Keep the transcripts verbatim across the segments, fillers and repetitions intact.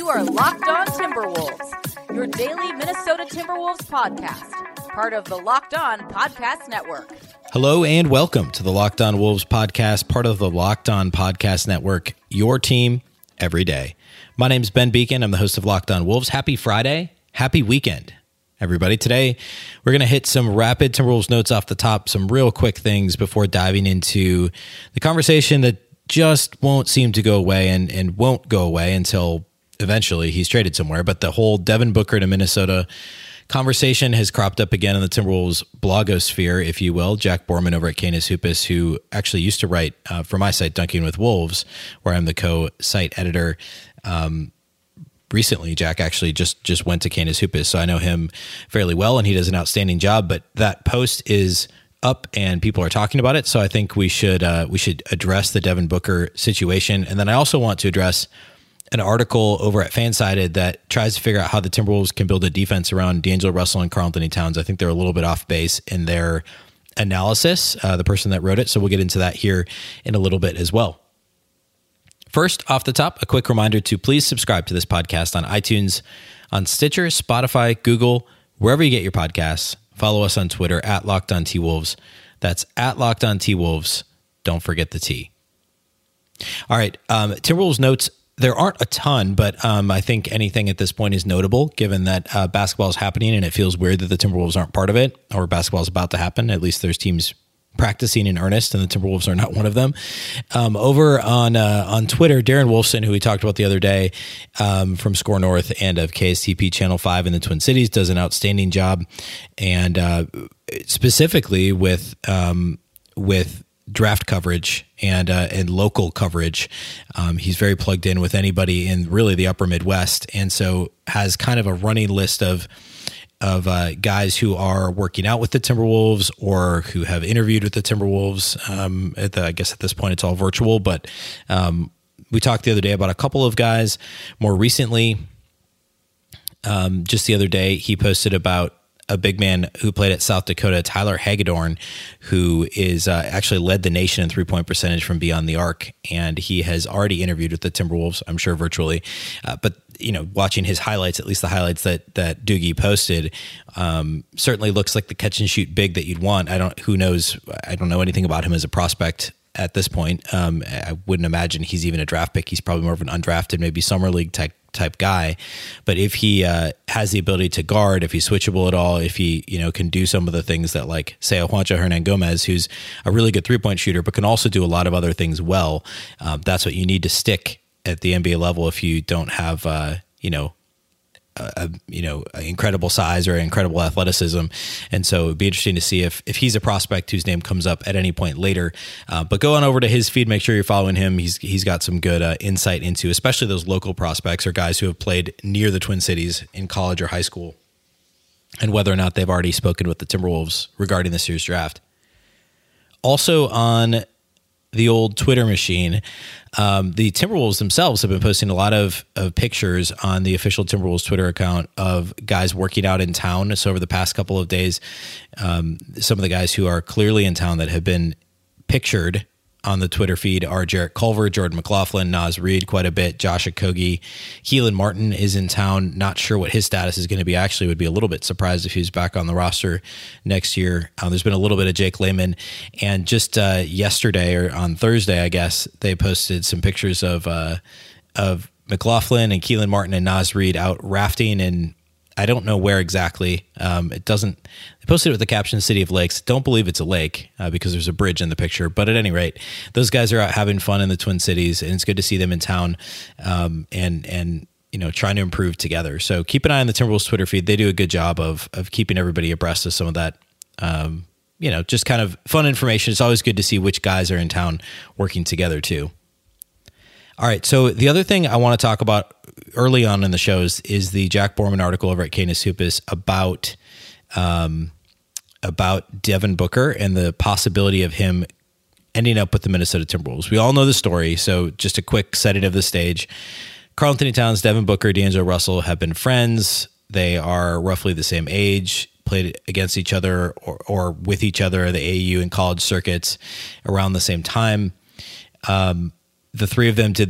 You are Locked On Timberwolves, your daily Minnesota Timberwolves podcast, part of the Locked On Podcast Network. Hello and welcome to the Locked On Wolves podcast, part of the Locked On Podcast Network, your team every day. My name is Ben Beacon. I'm the host of Locked On Wolves. Happy Friday. Happy weekend, everybody. Today, we're going to hit some rapid Timberwolves notes off the top, some real quick things before diving into the conversation that just won't seem to go away and, and won't go away until eventually he's traded somewhere. But the whole Devin Booker to Minnesota conversation has cropped up again in the Timberwolves blogosphere, if you will. Jack Borman over at Canis Hoopus, who actually used to write uh, for my site, Dunking with Wolves, where I'm the co-site editor. Um, recently, Jack actually just just went to Canis Hoopus, so I know him fairly well, and he does an outstanding job. But that post is up and people are talking about it, so I think we should uh, we should address the Devin Booker situation. And then I also want to address an article over at Fansided that tries to figure out how the Timberwolves can build a defense around D'Angelo Russell and Karl-Anthony Towns. I think they're a little bit off base in their analysis, uh, the person that wrote it, so we'll get into that here in a little bit as well. First, off the top, a quick reminder to please subscribe to this podcast on iTunes, on Stitcher, Spotify, Google, wherever you get your podcasts. Follow us on Twitter at Locked On T-Wolves. That's at Locked On T-Wolves. Don't forget the T. All right, um, Timberwolves notes. There aren't a ton, but um, I think anything at this point is notable, given that uh, basketball is happening and it feels weird that the Timberwolves aren't part of it, or basketball is about to happen. At least there's teams practicing in earnest, and the Timberwolves are not one of them. Um, over on uh, on Twitter, Darren Wolfson, who we talked about the other day um, from Score North and of K S T P Channel five in the Twin Cities, does an outstanding job, and uh, specifically with um, with draft coverage and uh, and local coverage. Um, he's very plugged in with anybody in really the upper Midwest, and so has kind of a running list of of uh, guys who are working out with the Timberwolves or who have interviewed with the Timberwolves. Um, at the, I guess at this point it's all virtual, but um, we talked the other day about a couple of guys. More recently, um, just the other day, he posted about a big man who played at South Dakota, Tyler Hagedorn, who is uh, actually led the nation in three-point percentage from beyond the arc, and he has already interviewed with the Timberwolves, I'm sure virtually. Uh, but you know, watching his highlights, at least the highlights that that Doogie posted, um, certainly looks like the catch and shoot big that you'd want. I don't, who knows? I don't know anything about him as a prospect at this point. Um, I wouldn't imagine he's even a draft pick. He's probably more of an undrafted, maybe summer league type type guy. But if he uh, has the ability to guard, if he's switchable at all, if he, you know, can do some of the things that, like, say, Juancho Hernan-Gomez, who's a really good three-point shooter, but can also do a lot of other things well, um, that's what you need to stick at the N B A level if you don't have, uh, you know, a, you know, incredible size or incredible athleticism. And so it'd be interesting to see if if he's a prospect whose name comes up at any point later. Uh, but go on over to his feed. Make sure you're following him. He's he's got some good uh, insight into, especially those local prospects or guys who have played near the Twin Cities in college or high school, and whether or not they've already spoken with the Timberwolves regarding this year's draft. Also on the old Twitter machine, um, the Timberwolves themselves have been posting a lot of, of pictures on the official Timberwolves Twitter account of guys working out in town. So over the past couple of days, um, some of the guys who are clearly in town that have been pictured on the Twitter feed are Jarrett Culver, Jordan McLaughlin, Naz Reid quite a bit, Josh Okogie. Keelan Martin is in town. Not sure what his status is going to be. Actually, would be a little bit surprised if he's back on the roster next year. Uh, there's been a little bit of Jake Layman. And just uh, yesterday, or on Thursday, I guess, they posted some pictures of uh, of McLaughlin and Keelan Martin and Naz Reid out rafting, and I don't know where exactly. Um, it doesn't. They posted it with the caption "City of Lakes." Don't believe it's a lake uh, because there's a bridge in the picture. But at any rate, those guys are out having fun in the Twin Cities, and it's good to see them in town um, and and you know trying to improve together. So keep an eye on the Timberwolves Twitter feed. They do a good job of of keeping everybody abreast of some of that. Um, you know, just kind of fun information. It's always good to see which guys are in town working together too. All right, so the other thing I want to talk about early on in the shows is the Jack Borman article over at Canis Hoopus about um, about Devin Booker and the possibility of him ending up with the Minnesota Timberwolves. We all know the story, so just a quick setting of the stage. Karl-Anthony Towns, Devin Booker, D'Angelo Russell have been friends. They are roughly the same age, played against each other or, or with each other at the A A U and college circuits around the same time. Um, the three of them did the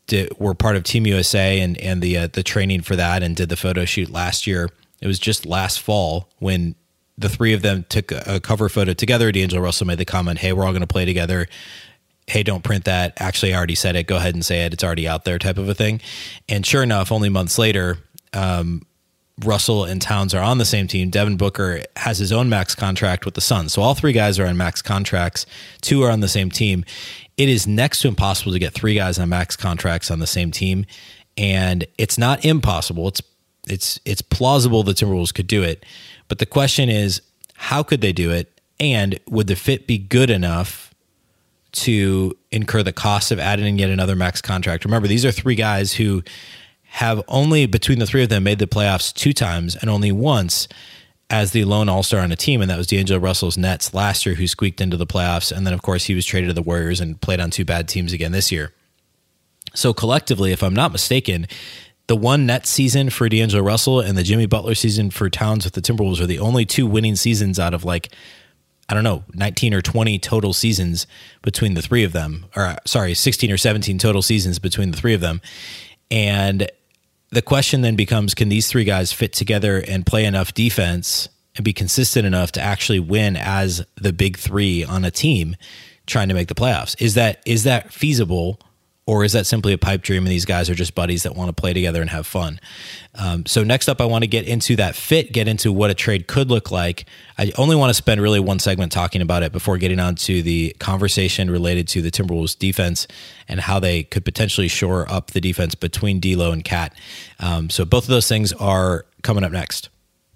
did, were part of Team U S A and and the uh, the training for that, and did the photo shoot last year. It was just last fall when the three of them took a, a cover photo together. D'Angelo Russell made the comment, "Hey, we're all going to play together. Hey, don't print that. Actually, I already said it. Go ahead and say it. It's already out there," type of a thing. And sure enough, only months later, um, Russell and Towns are on the same team. Devin Booker has his own max contract with the Suns. So all three guys are on max contracts. Two are on the same team. It is next to impossible to get three guys on max contracts on the same team. And it's not impossible. It's it's it's plausible the Timberwolves could do it. But the question is, how could they do it? And would the fit be good enough to incur the cost of adding in yet another max contract? Remember, these are three guys who have only, between the three of them, made the playoffs two times and only once as the lone all-star on a team, and that was D'Angelo Russell's Nets last year, who squeaked into the playoffs. And then, of course, he was traded to the Warriors and played on two bad teams again this year. So collectively, if I'm not mistaken, the one Nets season for D'Angelo Russell and the Jimmy Butler season for Towns with the Timberwolves are the only two winning seasons out of, like, I don't know, nineteen or twenty total seasons between the three of them, or sorry, sixteen or seventeen total seasons between the three of them. And the question then becomes, can these three guys fit together and play enough defense and be consistent enough to actually win as the big three on a team trying to make the playoffs? Is that is that feasible? Or is that simply a pipe dream and these guys are just buddies that want to play together and have fun? Um, so next up, I want to get into that fit, get into what a trade could look like. I only want to spend really one segment talking about it before getting on to the conversation related to the Timberwolves defense and how they could potentially shore up the defense between D'Lo and Cat. Um, so both of those things are coming up next.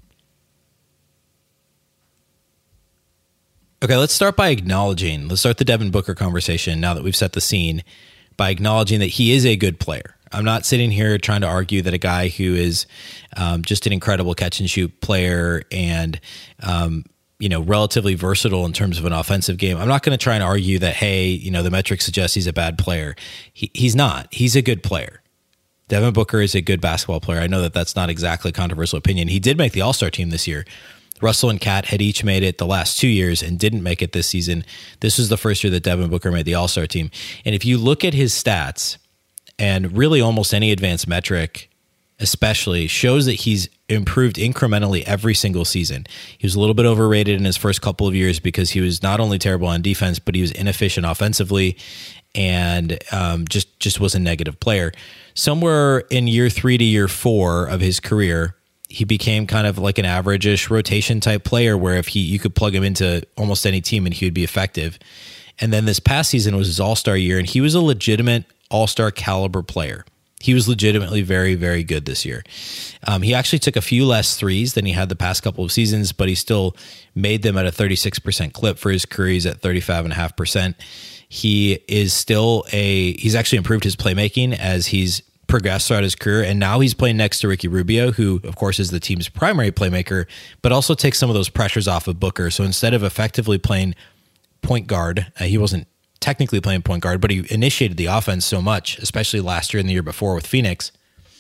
Okay, let's start by acknowledging, let's start the Devin Booker conversation now that we've set the scene, by acknowledging that he is a good player. I'm not sitting here trying to argue that a guy who is um, just an incredible catch and shoot player and um, you know relatively versatile in terms of an offensive game. I'm not going to try and argue that, hey, you know the metrics suggest he's a bad player. He, he's not. He's a good player. Devin Booker is a good basketball player. I know that that's not exactly a controversial opinion. He did make the All-Star team this year. Russell and Cat had each made it the last two years and didn't make it this season. This was the first year that Devin Booker made the All-Star team. And if you look at his stats, and really almost any advanced metric especially, shows that he's improved incrementally every single season. He was a little bit overrated in his first couple of years because he was not only terrible on defense, but he was inefficient offensively and um, just, just was a negative player. Somewhere in year three to year four of his career, he became kind of like an average-ish rotation type player where if he you could plug him into almost any team and he would be effective. And then this past season was his all-star year, and he was a legitimate all-star caliber player. He was legitimately very, very good this year. Um, he actually took a few less threes than he had the past couple of seasons, but he still made them at a thirty-six percent clip for his career. He's at thirty-five point five percent. He is still a, he's actually improved his playmaking as he's progressed throughout his career, and now he's playing next to Ricky Rubio, who of course is the team's primary playmaker, but also takes some of those pressures off of Booker. So instead of effectively playing point guard, uh, he wasn't technically playing point guard, but he initiated the offense so much, especially last year and the year before with Phoenix,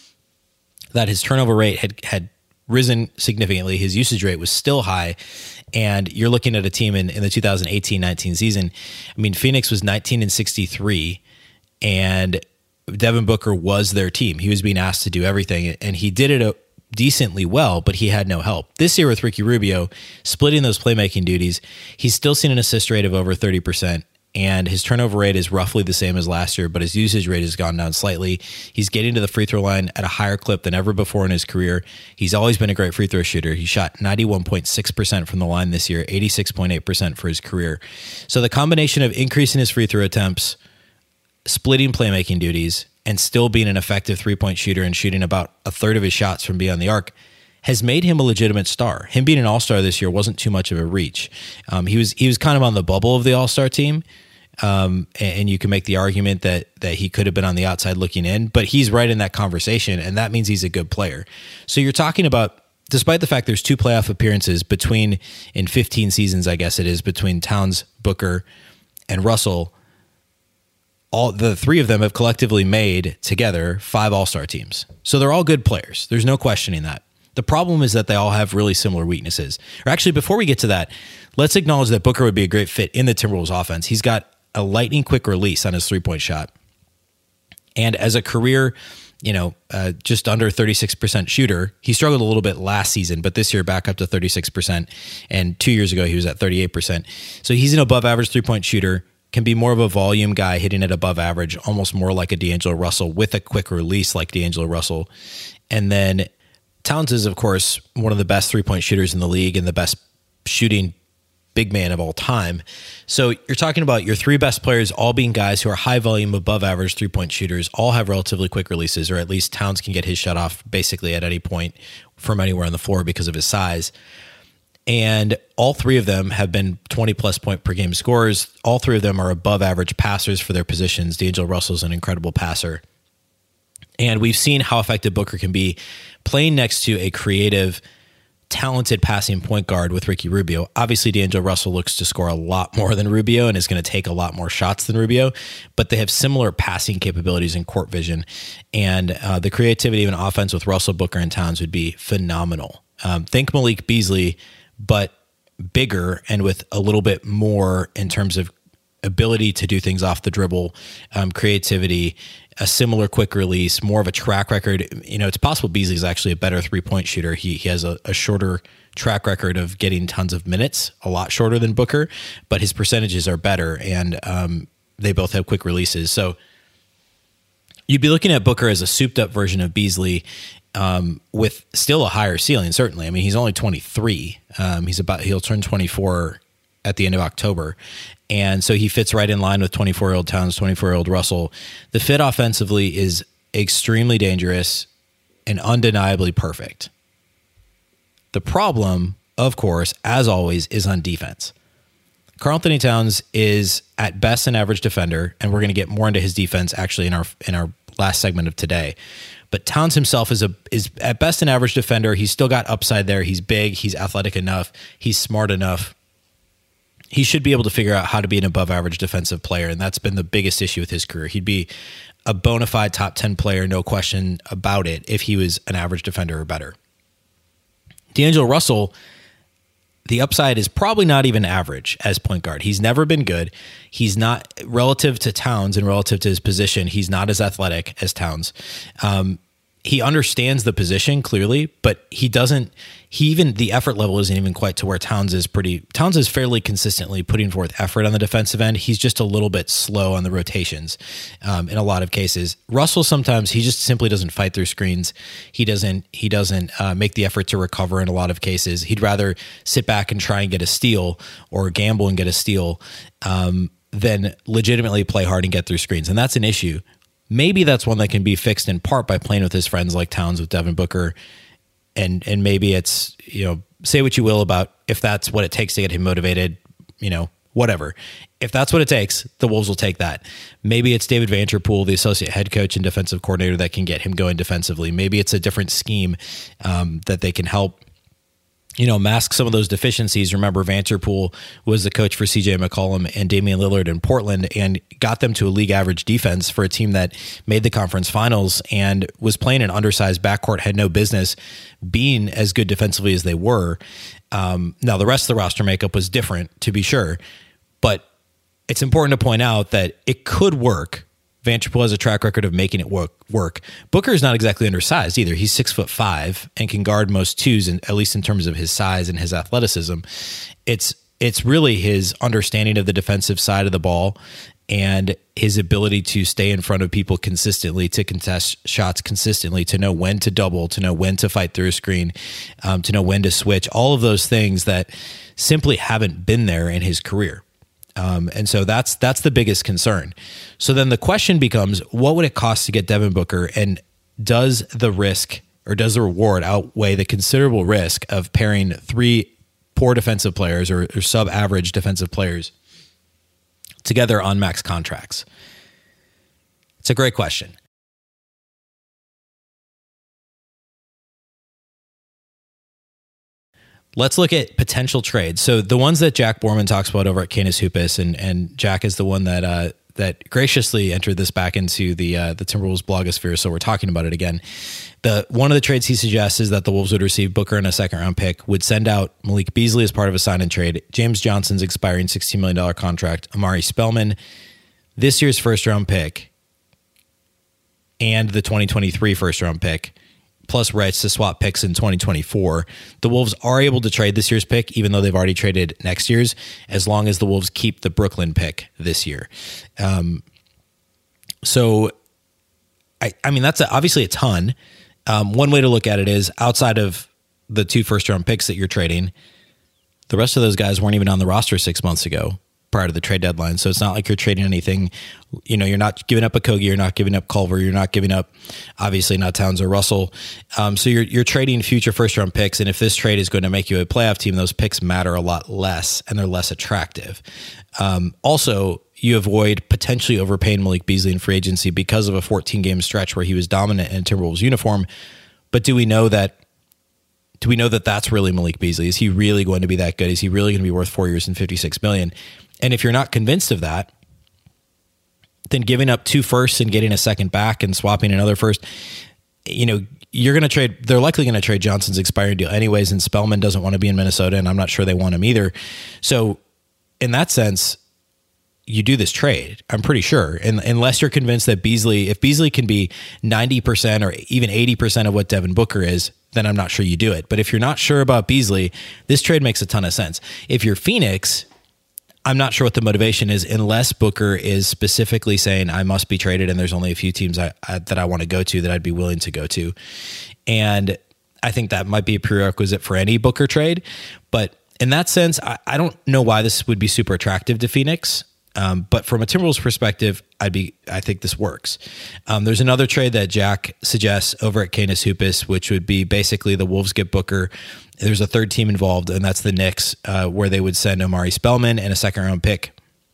that his turnover rate had had risen significantly. His usage rate was still high, and you're looking at a team in, in the two thousand eighteen nineteen season. I mean, Phoenix was nineteen and sixty-three, and Devin Booker was their team. He was being asked to do everything, and he did it decently well, but he had no help. This year with Ricky Rubio, splitting those playmaking duties, he's still seen an assist rate of over thirty percent, and his turnover rate is roughly the same as last year, but his usage rate has gone down slightly. He's getting to the free throw line at a higher clip than ever before in his career. He's always been a great free throw shooter. He shot ninety-one point six percent from the line this year, eighty-six point eight percent for his career. So the combination of increasing his free throw attempts, splitting playmaking duties, and still being an effective three-point shooter and shooting about a third of his shots from beyond the arc has made him a legitimate star. Him being an all-star this year wasn't too much of a reach. Um, he was he was kind of on the bubble of the all-star team, um, and, and you can make the argument that that he could have been on the outside looking in, but he's right in that conversation, and that means he's a good player. So you're talking about, despite the fact there's two playoff appearances between, in fifteen seasons, I guess it is, between Towns, Booker, and Russell, all the three of them have collectively made together five all-star teams. So they're all good players. There's no questioning that. The problem is that they all have really similar weaknesses. Or actually, before we get to that, let's acknowledge that Booker would be a great fit in the Timberwolves offense. He's got a lightning quick release on his three-point shot. And as a career, you know, uh, just under thirty-six percent shooter, he struggled a little bit last season, but this year back up to thirty-six percent. And two years ago, he was at thirty-eight percent. So he's an above average three-point shooter, can be more of a volume guy hitting it above average, almost more like a D'Angelo Russell with a quick release like D'Angelo Russell. And then Towns is, of course, one of the best three-point shooters in the league and the best shooting big man of all time. So you're talking about your three best players all being guys who are high volume, above average three-point shooters, all have relatively quick releases, or at least Towns can get his shot off basically at any point from anywhere on the floor because of his size. And all three of them have been twenty plus point per game scorers. All three of them are above average passers for their positions. D'Angelo Russell's an incredible passer. And we've seen how effective Booker can be playing next to a creative, talented passing point guard with Ricky Rubio. Obviously, D'Angelo Russell looks to score a lot more than Rubio and is going to take a lot more shots than Rubio, but they have similar passing capabilities and court vision. And uh, the creativity of an offense with Russell, Booker, and Towns would be phenomenal. Um, think Malik Beasley, but bigger and with a little bit more in terms of ability to do things off the dribble, um, creativity, a similar quick release, more of a track record. You know, it's possible Beasley is actually a better three-point shooter. He he has a, a shorter track record of getting tons of minutes, a lot shorter than Booker, but his percentages are better, and um, they both have quick releases. So you'd be looking at Booker as a souped-up version of Beasley, um, with still a higher ceiling, certainly. I mean, he's only twenty-three. Um, he's about he'll turn twenty-four at the end of October. And so he fits right in line with twenty-four-year-old Towns, twenty-four-year-old Russell. The fit offensively is extremely dangerous and undeniably perfect. The problem, of course, as always, is on defense. Karl-Anthony Towns is at best an average defender, and we're going to get more into his defense actually in our in our last segment of today. But Towns himself is a is at best an average defender. He's still got upside there. He's big. He's athletic enough. He's smart enough. He should be able to figure out how to be an above average defensive player. And that's been the biggest issue with his career. He'd be a bona fide top ten player, no question about it, if he was an average defender or better. D'Angelo Russell, the upside is probably not even average as point guard. He's never been good. He's not, relative to Towns and relative to his position, he's not as athletic as Towns. Um, he understands the position clearly, but he doesn't, he even, the effort level isn't even quite to where Towns is pretty, Towns is fairly consistently putting forth effort on the defensive end. He's just a little bit slow on the rotations um, in a lot of cases. Russell, sometimes he just simply doesn't fight through screens. He doesn't, he doesn't uh, make the effort to recover in a lot of cases. He'd rather sit back and try and get a steal or gamble and get a steal um, than legitimately play hard and get through screens. And that's an issue. Maybe that's one that can be fixed in part by playing with his friends like Towns with Devin Booker. And and maybe it's, you know, say what you will about if that's what it takes to get him motivated, you know, whatever. If that's what it takes, the Wolves will take that. Maybe it's David Vanterpool, the associate head coach and defensive coordinator, that can get him going defensively. Maybe it's a different scheme um, that they can help, you know, mask some of those deficiencies. Remember, Vanterpool was the coach for C J McCollum and Damian Lillard in Portland and got them to a league average defense for a team that made the conference finals and was playing an undersized backcourt, had no business being as good defensively as they were. Um, now, the rest of the roster makeup was different, to be sure, but it's important to point out that it could work. Vanterpool has a track record of making it work. work. Booker is not exactly undersized either. He's six foot five and can guard most twos, and at least in terms of his size and his athleticism. It's it's really his understanding of the defensive side of the ball and his ability to stay in front of people consistently, to contest shots consistently, to know when to double, to know when to fight through a screen, um, to know when to switch. All of those things that simply haven't been there in his career. Um, and so that's that's the biggest concern. So then the question becomes, what would it cost to get Devin Booker, and does the risk or does the reward outweigh the considerable risk of pairing three poor defensive players or, or sub-average defensive players together on max contracts? It's a great question. Let's look at potential trades. So the ones that Jack Borman talks about over at Canis Hoopus, and and Jack is the one that uh, that graciously entered this back into the uh, the Timberwolves blogosphere. So we're talking about it again. The one of the trades he suggests is that the Wolves would receive Booker and a second round pick, would send out Malik Beasley as part of a sign and trade, James Johnson's expiring sixteen million dollars contract, Amari Spellman, this year's first round pick, and the twenty twenty-three first round pick, plus rights to swap picks in twenty twenty-four. The Wolves are able to trade this year's pick, even though they've already traded next year's, as long as the Wolves keep the Brooklyn pick this year. Um, so, I, I mean, that's a, obviously a ton. Um, one way to look at it is, outside of the two first round picks that you're trading, the rest of those guys weren't even on the roster six months ago prior to the trade deadline. So it's not like you're trading anything. You know, you're not giving up a Kogi, you're not giving up Culver, you're not giving up, obviously not Towns or Russell. Um, so you're you're trading future first round picks. And if this trade is going to make you a playoff team, those picks matter a lot less and they're less attractive. Um, also, you avoid potentially overpaying Malik Beasley in free agency because of a fourteen game stretch where he was dominant in a Timberwolves uniform. But do we know that Do we know that that's really Malik Beasley? Is he really going to be that good? Is he really going to be worth four years and fifty-six million dollars? And if you're not convinced of that, then giving up two firsts and getting a second back and swapping another first, you know, you're going to trade, they're likely going to trade Johnson's expiring deal anyways, and Spellman doesn't want to be in Minnesota, and I'm not sure they want him either. So in that sense, you do this trade, I'm pretty sure. And unless you're convinced that Beasley, if Beasley can be ninety percent or even eighty percent of what Devin Booker is, then I'm not sure you do it. But if you're not sure about Beasley, this trade makes a ton of sense. If you're Phoenix, I'm not sure what the motivation is, unless Booker is specifically saying I must be traded and there's only a few teams I, I, that I want to go to that I'd be willing to go to. And I think that might be a prerequisite for any Booker trade. But in that sense, I, I don't know why this would be super attractive to Phoenix. Um, but from a Timberwolves perspective, I'd be, I think this works. Um, there's another trade that Jack suggests over at Canis Hoopus, which would be basically the Wolves get Booker. There's a third team involved, and that's the Knicks, uh, where they would send Omari Spellman and a second round pick.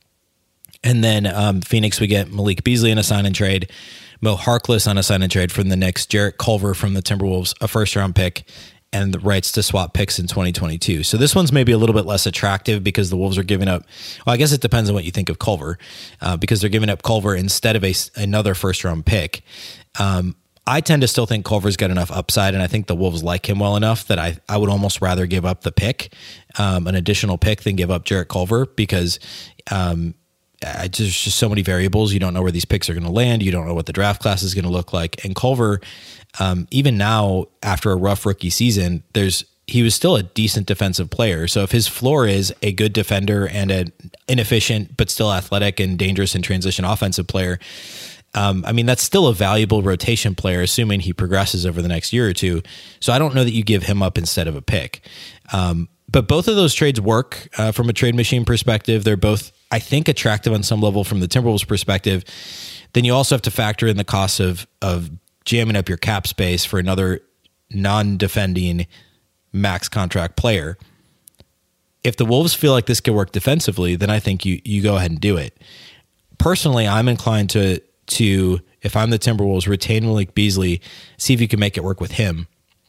And then um, Phoenix would get Malik Beasley in a sign and trade, Mo Harkless on a sign and trade from the Knicks, Jarrett Culver from the Timberwolves, a first round pick, and the rights to swap picks in twenty twenty-two. So this one's maybe a little bit less attractive because the Wolves are giving up, well, I guess it depends on what you think of Culver, uh, because they're giving up Culver instead of a, another first round pick. Um, I tend to still think Culver's got enough upside, and I think the Wolves like him well enough that I, I would almost rather give up the pick, um, an additional pick, than give up Jarrett Culver, because um, I, there's just so many variables. You don't know where these picks are going to land. You don't know what the draft class is going to look like. And Culver, um, even now, after a rough rookie season, there's he was still a decent defensive player. So if his floor is a good defender and an inefficient but still athletic and dangerous in transition offensive player, Um, I mean, that's still a valuable rotation player, assuming he progresses over the next year or two. So I don't know that you give him up instead of a pick. Um, but both of those trades work uh, from a trade machine perspective. They're both, I think, attractive on some level from the Timberwolves perspective. Then you also have to factor in the cost of of jamming up your cap space for another non-defending max contract player. If the Wolves feel like this could work defensively, then I think you you go ahead and do it. Personally, I'm inclined to to, if I'm the Timberwolves, retain Malik Beasley, see if you can make it work with him.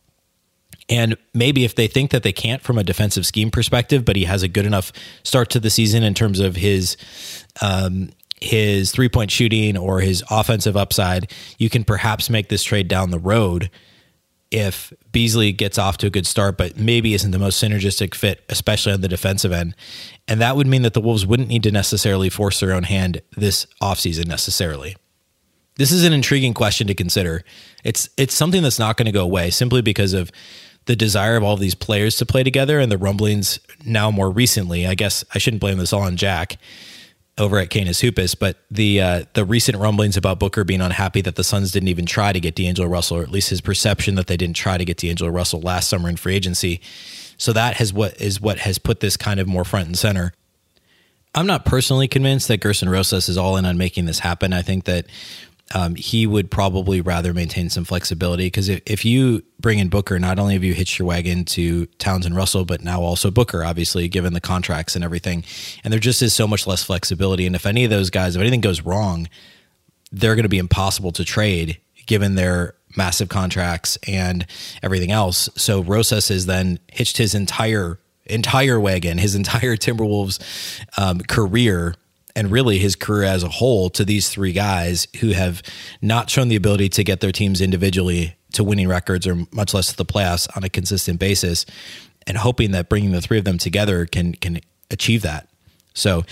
And maybe if they think that they can't from a defensive scheme perspective, but he has a good enough start to the season in terms of his um, his three-point shooting or his offensive upside, you can perhaps make this trade down the road if Beasley gets off to a good start, but maybe isn't the most synergistic fit, especially on the defensive end. And that would mean that the Wolves wouldn't need to necessarily force their own hand this offseason necessarily. This is an intriguing question to consider. It's it's something that's not going to go away simply because of the desire of all of these players to play together and the rumblings now more recently. I guess I shouldn't blame this all on Jack over at Canis Hoopus, but the uh, the recent rumblings about Booker being unhappy that the Suns didn't even try to get D'Angelo Russell, or at least his perception that they didn't try to get D'Angelo Russell last summer in free agency. So that has what is what has put this kind of more front and center. I'm not personally convinced that Gerson Rosas is all in on making this happen. I think that Um, he would probably rather maintain some flexibility, because if, if you bring in Booker, not only have you hitched your wagon to Towns and Russell, but now also Booker, obviously, given the contracts and everything. And there just is so much less flexibility. And if any of those guys, if anything goes wrong, they're going to be impossible to trade given their massive contracts and everything else. So Rosas has then hitched his entire entire wagon, his entire Timberwolves um, career, and really his career as a whole, to these three guys who have not shown the ability to get their teams individually to winning records, or much less to the playoffs on a consistent basis, and hoping that bringing the three of them together can can achieve that. So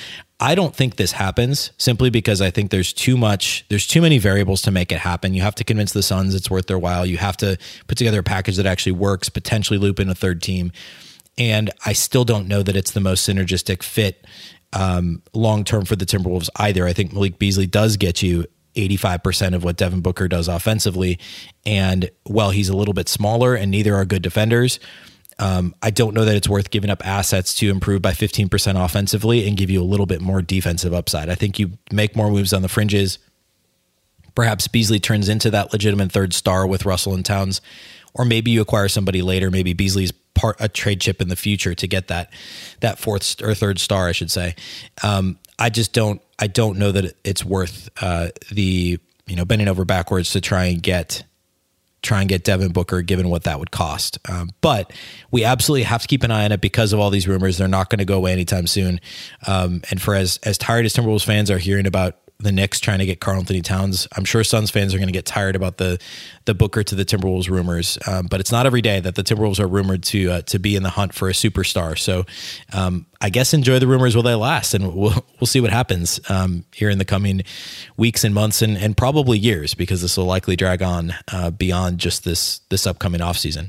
I don't think this happens simply because I think there's too much, there's too many variables to make it happen. You have to convince the Suns it's worth their while. You have to put together a package that actually works, potentially loop in a third team. And I still don't know that it's the most synergistic fit um, long-term for the Timberwolves either. I think Malik Beasley does get you eighty-five percent of what Devin Booker does offensively. And while he's a little bit smaller and neither are good defenders, Um, I don't know that it's worth giving up assets to improve by fifteen percent offensively and give you a little bit more defensive upside. I think you make more moves on the fringes. Perhaps Beasley turns into that legitimate third star with Russell and Towns, or maybe you acquire somebody later. Maybe Beasley's part a trade chip in the future to get that that fourth or third star, I should say. Um, I just don't. I don't know that it's worth uh, the you know bending over backwards to try and get. try and get Devin Booker, given what that would cost. Um, but we absolutely have to keep an eye on it because of all these rumors. They're not going to go away anytime soon. Um, and for as, as tired as Timberwolves fans are hearing about the Knicks trying to get Karl Anthony Towns, I'm sure Suns fans are going to get tired about the the Booker to the Timberwolves rumors. Um, but it's not every day that the Timberwolves are rumored to uh, to be in the hunt for a superstar. So um, I guess enjoy the rumors while they last, and we'll we'll see what happens um, here in the coming weeks and months and, and probably years, because this will likely drag on uh, beyond just this this upcoming offseason.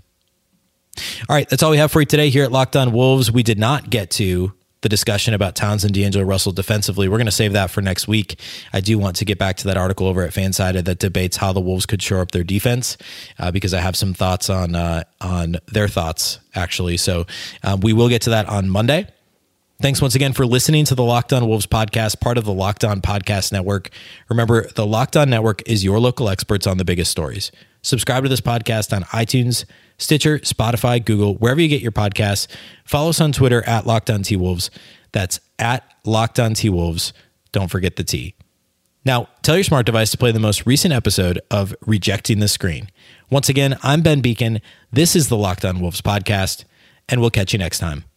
All right, that's all we have for you today here at Locked On Wolves. We did not get to the discussion about Towns and D'Angelo Russell defensively. We're going to save that for next week. I do want to get back to that article over at Fansided that debates how the Wolves could shore up their defense, uh, because I have some thoughts on uh, on their thoughts, actually. So um, we will get to that on Monday. Thanks once again for listening to the Locked On Wolves podcast, part of the Locked On Podcast Network. Remember, the Locked On Network is your local experts on the biggest stories. Subscribe to this podcast on iTunes, Stitcher, Spotify, Google, wherever you get your podcasts. Follow us on Twitter at Locked On T-Wolves. That's at Locked On T-Wolves. Don't forget the T. Now, tell your smart device to play the most recent episode of Rejecting the Screen. Once again, I'm Ben Beacon. This is the Locked On Wolves podcast, and we'll catch you next time.